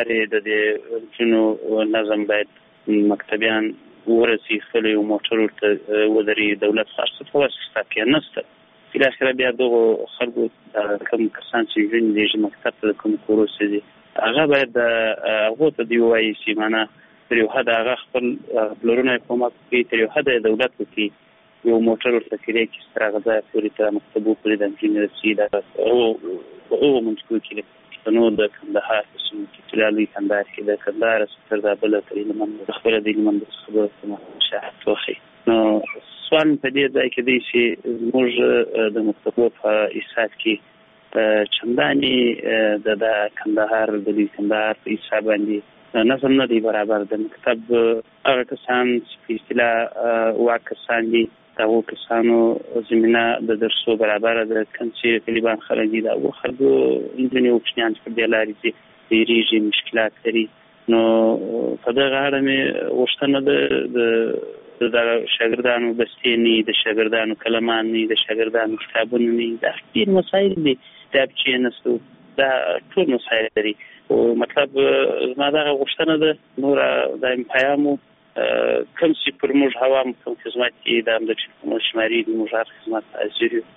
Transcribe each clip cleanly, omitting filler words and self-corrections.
لارې د دې جنو نظم باید مکتبیان ورسي خپل یو موټر ورته ودري دولت خاص په واسطه کې نشته. په اخر بیا دغه خلکو کوم کسان چې ژوند دي مکتب ته کوم کورس دي هغه باید هغه ته دی وایي چې معنا تر یو حد هغه خپل بلورونه کومه کوي تر یو حد دولت کوي یو موټر ورته کړی چې سترغه پوری ته مکتبو پوری د انجینرسي دا او منځکو کې نو د کندهار قسم کې تلالي کندهار کې د کندهار ستر د بل تر لمن خبره دی لمن د خبره ته شاهد توخي نو سوال په دې ځای کې دی چې موږ د مکتبو په حساب کې چنداني د کندهار د کندهار په حساب باندې نظم نه دی برابر. د مکتب هغه کسان چې په اصطلاح واکسان دي دغه کسانو زمينه د درسو برابر د کنسي طالبان خلک دي دا خلکو انجنیو پښتنان په دې لارې چې ریږي مشکلات لري. نو په دغه اړه مې وشتنه د شاګردانو بستینی د شاګردانو کلمان نه د شاګردانو کتابونه نه د اخیر مسایل دي کتاب چې نسو دا ټول مسایل لري او مطلب زما دا وشتنه ده نور د پیغامو کوم چې پر موږ هوا کوم خدمات کې د شماري د موږ خدمات حاضر یو.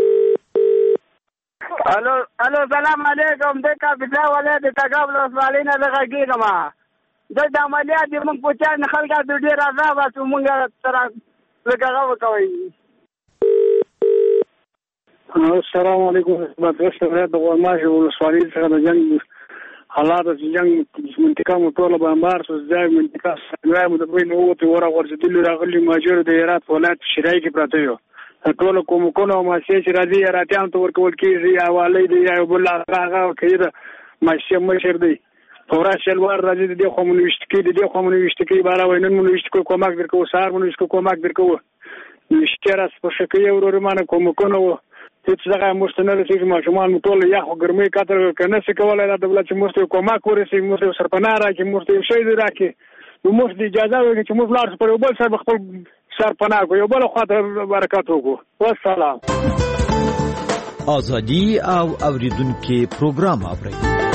الو سلام علیکم د کاپیټا ولې د تګابل وسوالینه دغه کېږم د عملیات موږ په چا خلک د ډیر عذاب او موږ سره لګاو کوي. السلام علیکم مدرسه د غوړماش وسوالین څخه د جنگ حالات چې جنگ منطقه مطلب بمبار سوز ځای منطقه سنوي مدبرین اوته ورا ورزدل راغلي ماجر د هرات ولایت شرای کې پراته یو ټول کوم کو ما چې راځي راتيان ته ورکول کیږي حواله دی یا بل هغه کړي ماشه مشر دی فورا شلوار راځي د خمونوشت کې د خمونوشت کې بارا وینن مونوشت کو کومک درکو سار مونوشت کو کومک درکو نشتراس په شکه یو ورمانه کوم کو چې څنګه مستند چې ماشومان ټول یا ګرمي کاتر کنه څه کولای د دولت چې مست کومک ورسي مست سرپناه راکې مست شي راکې نو مست اجازه ورکړي چې مست لار پر بل سره خپل سرپناه کو یو بل خاطر برکات وکړو. والسلام. ازادي او اوریدونکو پروګرام اوري.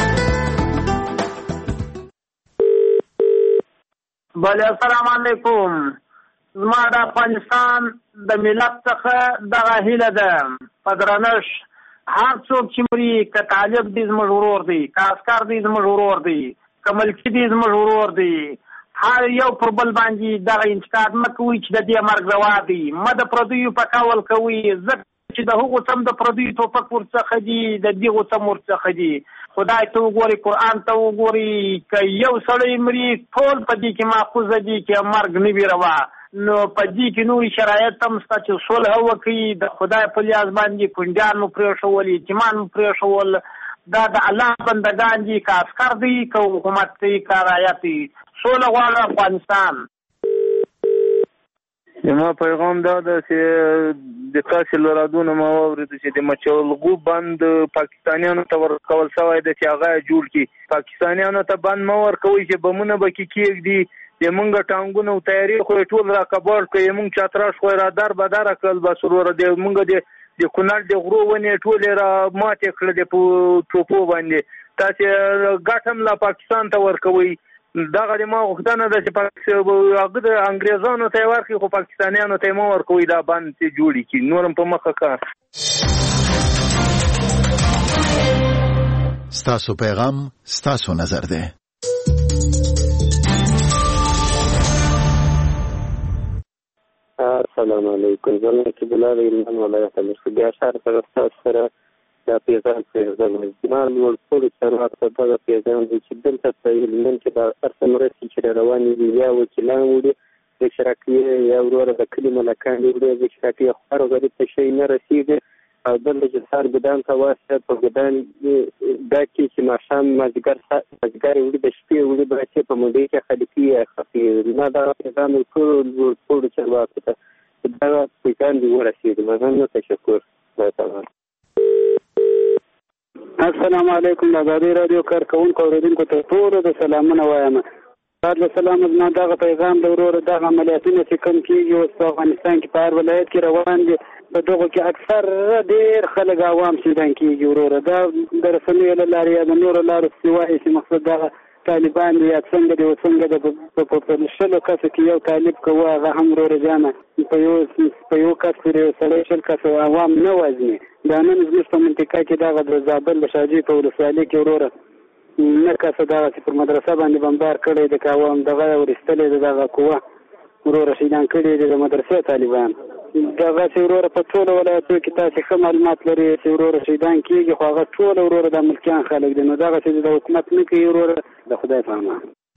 بله السلام علیکم. زما د افغانستان د ملت څخه دغه هیله ده پدرنش هر څوک چې مري که طالب دې زموږ ورور دی که عسکر دې زموږ ورور دی که ملکي دې زموږ ورور دی هر یو پر بل باندې دغه انتقاد مه کوئ چې د دې مرګ روا دی مه د پردیو په قول کوئ ځکه چې د هغو څم د پردیو ټوپک ورڅخه دي د دغو څم ورڅخه دي. خدای ته وګوري قرآن ته وګوري که یو سړی مري ټول په دې کې ماخوذه دي چې مرګ نه وي روا نو په دې کې نورې شرایط هم شته چې صلح وکړي د خدای په لیاز باندې کونډیان مو پرېښول یتیمان مو پرېښول دا د الله بندګان دي که عسکر دي که حکومت دي که رعیت دي صلح غواړي افغانستان. زما پیغام دا ده چې د تاسو لرادونه ما واورېدو چې د مچولغو بند پاکستانیانو ته ورکول شوی دی چې هغه جوړ کړي پاکستانیانو ته بند مه ورکوئ چې بمونه به کې کېږدي د مونږ ټانګونه او تیاری خو ټول راکبار کړي مونږ چتراش خو را در بدر کړل بس ورور د مونږ د کونړ د غرو ونې ټول را ماته کړل د ټوپو باندې تاسو ګټم لا پاکستان ته ورکوي دغه د ما غوښتنه ده چې هغه د انګریزانو ته ورکړي خو پاکستانیانو ته مو ورکوي دا بند چې جوړی کی نورم په مخه کار. ستاسو پیغام ستاسو نظر ده. السلام علیکم. زه چې بلال ایمان ولایت مرکزي شهر سره سره دا پیغام زمان ورکول چې په دغه پیغام چې دلته په هلمند کې د ارسمرسي چې روانې دي یا وکیلان وړي د شراکیه یا ورور د کلي ملکان وړي د شراکیه خبرو غریب ته شي نه رسیږي او دلته چې سار ګدان ته واسطه په ګدان دا کې چې ماشام مازګر وړي د شپې وړي برچې په مودې کې خلفي خفي نه دا پیغام ټول چرواکو ته دا پیغام دی ورسېږي مننه تشکر. السلام علیکم. د ازادي رادیو کارکونکو اوریدونکو ته ټول د سلامونه وایم. بعد سلام زما دغه پیغام د ورور دغه عملیاتونه چې کوم کېږي اوس په افغانستان کې په هر ولایت کې روان دي په دغه کې اکثر ډېر خلک عوام شیدان کېږي ورور دا د رسنیو له لارې یا د نورو لارو سوایي چې مقصد دغه طالبان دي یا څنګه دي څنګه د په شلو کسو کې یو طالب کوه هغه هم وروره جانه په یو کس پورې سړی شل کسه عوام نه وزني. دا نن زموږ په منطقه کې دغه د زابل د شاجوی په ولسوالۍ کې وروره نه کسه دغسې پر مدرسه باندې بمبار کړی د که عوام دغه ورستلی د دغه قوه وروره شهیدان کړي دي د مدرسې طالبان. دغسې وروره په ټولو ولایتونو کې تاسې ښه معلومات لري چې وروره شهیدان کېږي، خو هغه ټوله وروره د ملکیان خلک دي. نو دغسې د حکومت نه کوي وروره د خدای په امان.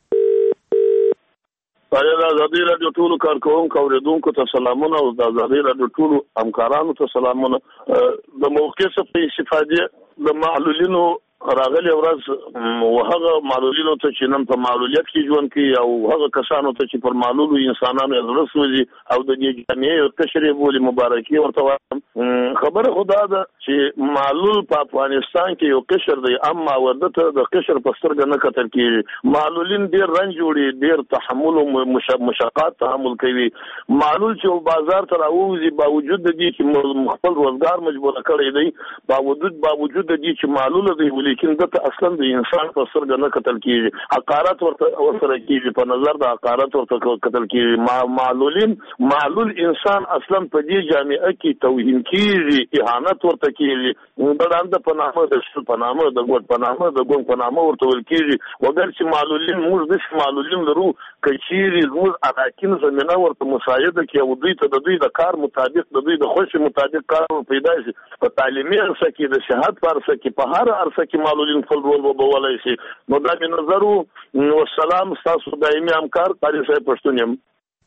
د ازادي راډیو ټولو کارکوونکو اورېدونکو ته سلامونه او د ازادي راډیو ټولو همکارانو ته سلامونه. د موقع څخه په استفادې د معلولینو راغلي ورځ هغه معلولینو ته چې نن په معلولیت کې ژوند کوي او هغه کسانو ته چې پر معلولو انسانانو زړه سوځي او د دې جامعې کشر بولي مبارکي ورته وایم. خبره خدا ده چې معلول په افغانستان کې یو قشر دی، اما ورته ته د قشر په سترګه نه کتل کېږي. معلولین ډېر رنج جوړي، ډېر تحمل او مشقات تحمل کوي. معلول چې بازار ته راوځي باوجود د دې چې خپل روزګار مجبور کړی دی، باوجود د دې چې معلول دی، لیکن دته اصلا د انسان په سترګه نه کتل کېږي. حقارت ورته ورسره کېږي، په نظر د حقارت ورته کتل کېږي. معلول انسان اصلا په دې جامعه کې توهین کېږي، اهانت ورته کېږي. د په نامه د شل په نامه د ګوډ په نامه د ګون په نامه ورته ویل کېږي. وګر چې معلولین موږ د معلولین لرو کچېري موږ اراکین زمينه ورته مساعده کې او دوی ته د دوی د کار مطابق د دوی د خوښ مطابق کار پیدا شي. په تعلیمي عرصه کې د شهادت په عرصه کې په هر عرصه کې معلولین خپل رول وبولای شي. نو دا به نظر او سلام تاسو دایمي همکار قاری صاحب پښتون یم.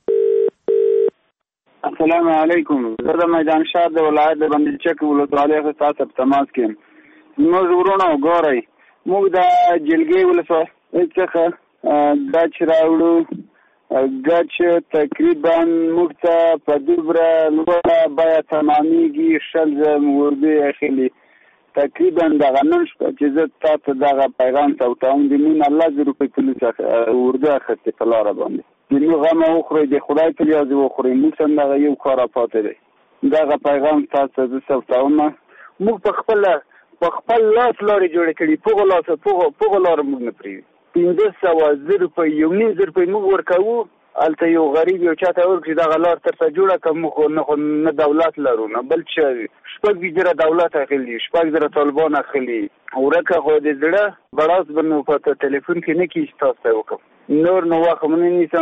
السلام علیکم. زه د میدان شاه د ولایت د بندي چک ولسوالۍ څخه تاسو په تماس کې یم. موږ ورونه وګورئ، موږ د جلګې ولسوالۍ څخه ګچ راوړو. ګچ تقریبا موږ ته په دومره لوړه بیه تمامیږي 60 ورده اخلي. تقریبا دغه نن شپه چې زه تاسو دغه پیغام ته وټاوم د مين الله زه روپۍ کلو څخه ورده اخلي په لاره باندې د نو غم وخوري د خدای په لیاز وخوري. موږ څنګه یو کار پاتې دی. دغه پیغام تاسو زه ثبتوم. موږ په خپل لاس لارې جوړ کړي، په لار موږ نه پری 500 روپۍ 1.5 روپۍ موږ ورکوو. الته یو غریب یو چاته ورکړي دغه لار ترته جوړه کوم خو نه دولت لرو نه بل څه 6 دولت اخلي 6 طالبان اخلي. ورکه خو د زړه بڑاس بنو په ټلیفون کې نه کیږي تاسو وکم نور نو واخ مونږ نیسم.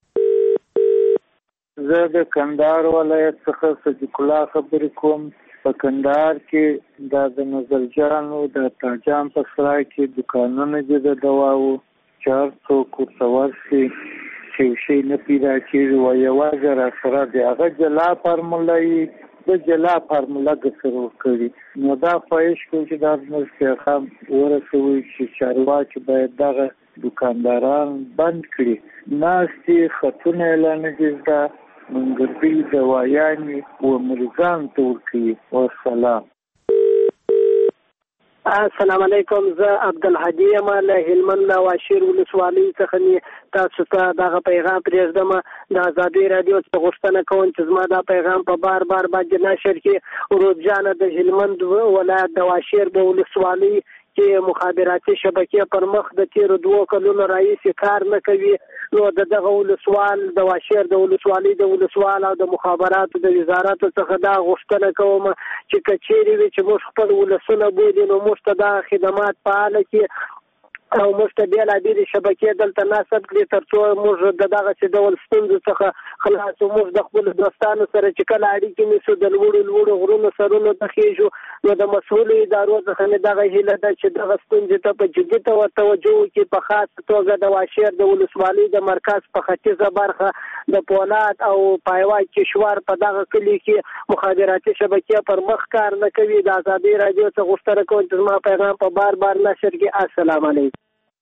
زه د کندهار ولایت څخه صدیق الله خبرې کوم. په کندهار کې د نظرجانو د تاجان په سرای کې دکانونه دي د دواو 400 کورسور شي چې شي نه پیدا کېږي و یوازې را سره دی هغه جلا فارمولای د جلا فارمولا ګسرو کړی. نو دا خواهش کوم چې دا زموږ پیغام ورسوي چې چارواکي باید دغه دکانداران بند کړي. ناستې خطونه اعلان دي دا منګربي دوایانې و مریضان ته ورکوي. والسلام. السلام علیکم. زه عبدالهادي یم له هلمند له واشیر ولسوالۍ څخه تاسو ته دغه پیغام پرېږدم. د ازادي راډیو څخه غوښتنه کوم چې زما دا پیغام په بار باندې نشر کړي. ورودجانه د هلمند ولایت د واشیر د ولسوالۍ چې مخابراتي شبکې پر مخ د تیر 2 کلونو راهیسې کار نه کوي. نو دغه ولسوال د واشیر د ولسوالۍ د ولسوال او د مخابراتو د وزارت څخه دا غوښتنه کوم چې کچېري وي چې موږ خپل ولسونه بولي نو موږ ته دا خدمات فعال کړي او موږ ته بېلابېل شبکې دلته نصب کړي تر څو موږ دغه ډول ستونزو څخه خلاص موږ د خپل دوستانو سره چې کله اړیکې نیسو د لوړو غرونو سرونو ته خېږو. نو د مسؤلو ادارو څخه مې دغه هیله ده چې دغه ستونزې ته په جدي توجه وکړي. په خاص توګه د واشیر د ولسوالۍ د مرکز په ختیځه برخه د پولاد او پایوا کشور په دغه کلي کې مخابراتي شبکې پر مخ کار نه کوي. د ازادي راډیو څخه غوښتنه کوم چې زما پیغام په بار نشر کړي. السلام علیکم.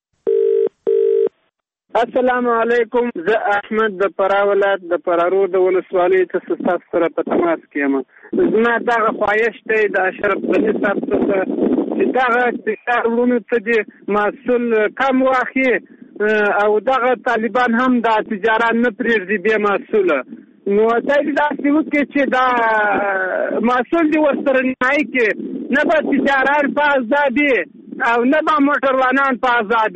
السلام علیکم. زه احمد د فراه ولایت د فرارو د ولسوالۍ څخه تاسو سره په تماس کې یم. زما دغه خواهش دی د اشرف غني صاحب څخه چې دغه تجارتونو ته د مسؤل کم واخلي او دغه طالبان هم د تجارت نه پرېږدي بې مسؤله. نو دا داسې وکړي چې دا مسؤل دي ورسره نهایي کې نه به تجارت په ازادي او نه به موټروانان په ازادي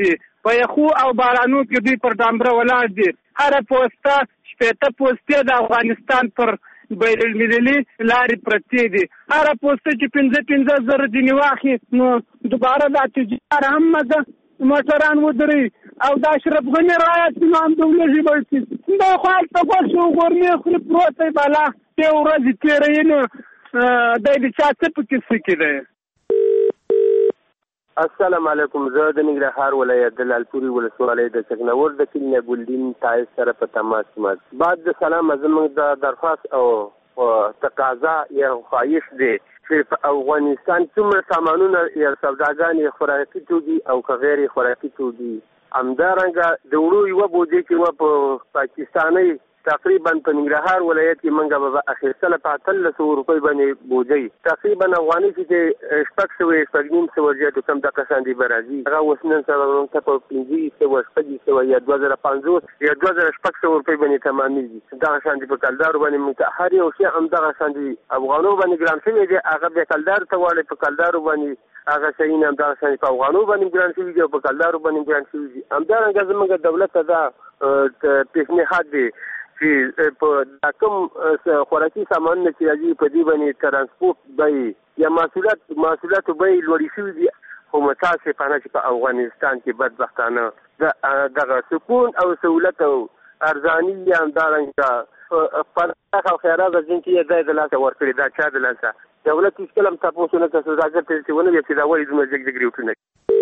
په یخو او بارانو کې دوی پر ډامبره ولاړ دي. هره پوسته 60 پوستې د افغانستان پر بین المللي لارې پرتې دي. هره پوسته چې 15 زره ځینې واخلي نو دوباره دا تجار هم موټران ودري او دا اشرف غني رایت امام دولږي بلسي دا خو هلته غوښه وګورمې خوري پروت دی بالا ته ورځې تېروي نو دا د چا څه په کیسه کې دی. السلام علیکم. زه د ننګرهار ولایت د لالپورې ولسوالۍ د چکنور د کلي ګلدین تایز سره په تماس کې بعد د سلام زموږ د درخواست او تقاضا یا خواهش دی چې په افغانستان څومره سامانونه یا سوداګانې خوراکي توکي او که غیر خوراکي توکي همدارنګه د وړو یوه بوجۍ چې وه په پاکستاني تقریبا په ننګرهار ولایت کې موږ به اخیستله په 1800 روپۍ باندې بوجۍ تقریبا افغاني چې 600 زیاتو کم دغه شان دي به راځي. هغه اوس نن سبا موږ ته په 500 یا 2050 یا 2600 روپۍ باندې تمامېږي. دغه شان دي په کلدارو باندې موږ ته هر یو شی همدغه شان دي افغانو باندې ګران شوی دی. هغه بیا کلدار ته واړی په کلدارو باندې هغه شیونه همدغه شان په افغانو باندې ګران شوي دي او په کلدارو باندې ګران شوي دي. همدارنګه زموږ دولت ته دا پیشنهاد دی چې په کوم خوراکي سامانونه چې راځي په دې باندې ترانسپورټ بیې یا محصولاتو بیې لوړې شوي دي خو متاسفانه چې په افغانستان کې بدبختانه دغه سکون او سهولت او ارزاني یا همدارنګه پرمختګ او خیرات ځینې یې ځای د لاسه ورکړي. دا چا د لاسه دولت هېڅکله هم تپوس ونه کړ سوداګر ته چې ونه ویل چې دا ولې دومره جګ ریوټونه.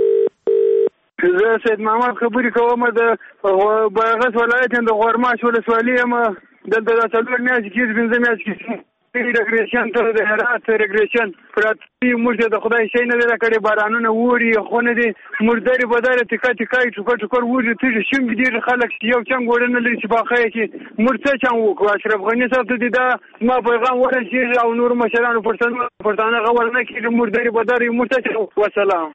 زه سید محمد خبرې کوم د بغس ولایت د غورماش ولسوالۍ یم. دلته دا 4 میاشتې کېږي 5 میاشتې کېږي ریګریشن ته د هرات ریګریشن پراته موږ ته د خدای شی نه دی راکړی. بارانونه ووري خونه دي مردارې بدارې ټکا ټکای ټوکر ووري تېږي شم ډېر خلک یو چنګ وړه نه لري چې باخه یې کې موږ څه چنګ وکړو. اشرف غني صاحب ته دي دا ما پیغام ورسېږي او نور مشرانو پښتانه غور نه کېږي مردارې بدارې موږ څه چنګ. وسلام.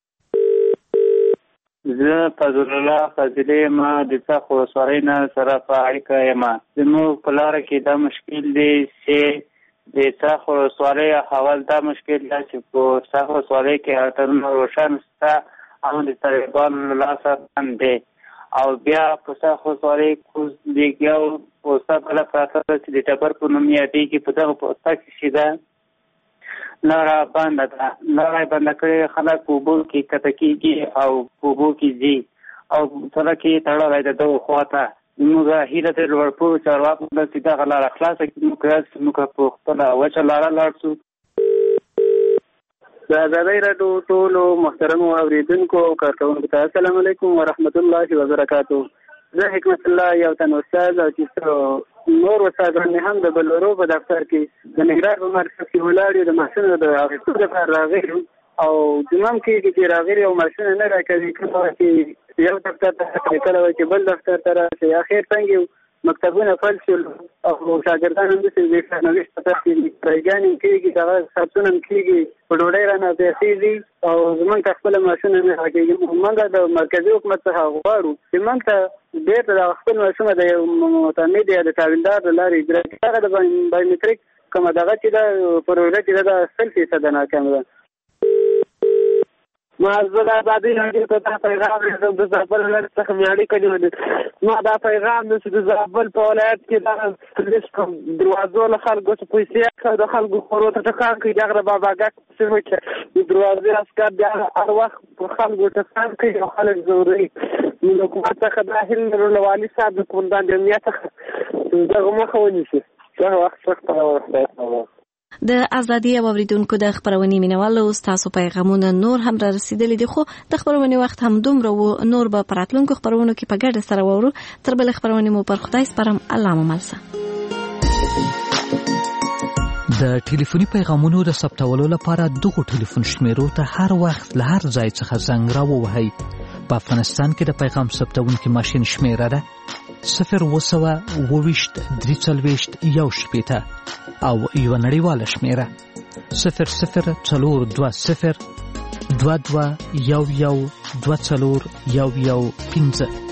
زه فضل الله فضلي یم د څاخ ولسوالۍ نه سره په اړیکه یم. زموږ په لاره کې دا مشکل دی چې د څاخ ولسوالۍ احوال دا مشکل دی چې په څاخ ولسوالۍ کې اترونه روشن شته او د طالبانو له لاسه بند دی او بیا په څاخ ولسوالۍ کوز دیګ یو پوسته بله پراته ده چې د ټبر په نوم یادېږي. په دغه پوسته کې چې ده لاره بنده ده. لاره یې بنده کړې خلک په اوبو کې کته کېږي او په اوبو کې ځي او سړک یې تړلی د دغو خواته. موږ هیله ترې لوړ کړو چارواکو ته چې دغه لاره خلاصه کړي موږ په خپله وچه لاره لاړ شو. د ازادۍ راډیو ټولو محترمو اورېدونکو او کارکوونکو ته السلام علیکم ورحمت الله وبرکاتو. زه حکمت الله یو تن استاد او چې نور استادان هم د بلورو په دفتر کې د نګران په مرکز کې ولاړ یو د محصلینو د اخیستو لپاره راغلي او جمام کې چې راغلي او محصلین نه راکوي کله چې یو دفتر ته کله چې بل دفتر ته راشي اخر څنګه مکتبونه فل شول او شاګردان هم د دې نوښت په تاسو پرېګانې کېږي دا ساتونه کېږي په ډوډۍ رانه پیسې دي او زمونږ خپل ماشونه نه راکېږي. موږ د مرکزي حکومت څخه غواړو چې موږ ته بیرته د خپل ماشونه د یو معتمد یا د تاویلدار د لارې اجرا کړي. هغه د بایومتریک کومه دغه چې دا پروژه چې دا 100% ناکام ده. ما زه د ازادۍ راډیو ته دا پیغام رسوم د زابل ولایت څخه مې اړیکه نیولې. ما دا پیغام دی چې د زابل په ولایت کې دا پولیس کوم دروازو له خلکو څخه پیسې اخلي د خلکو خورو ته ټکان کوي. د هغه د باباګک سیمه کې د دروازې عسکر بیا هر وخت په خلکو ټکان کوي او خلک ځوروي. نو د حکومت څخه دا هیله لرو له والي صاحب د قومندان د امنیت څخه دغه مخه ونیسي. دغه وخت سخته راوړی. د ازادي اوریدونکو د خبرونې مینوالو تاسو پیغامونه نور هم را رسیدلي دي خو د خبرونې وخت هم دومره و نور به پراتلونکو خبرونو کې په ګډه سره وورو. تر بل خبرونې مو پر خدای سپارم. الله مو ملسه. د ټلیفوني پیغامونو د ثبتولو لپاره دغه ټلیفون شمیرو ته هر وخت له هر ځای څخه زنګ راووهئ. په افغانستان کې د پیغام ثبتونکي ماشین شمیره ده 0202341 او یو نړیواله شمیره 0042022112 11 15.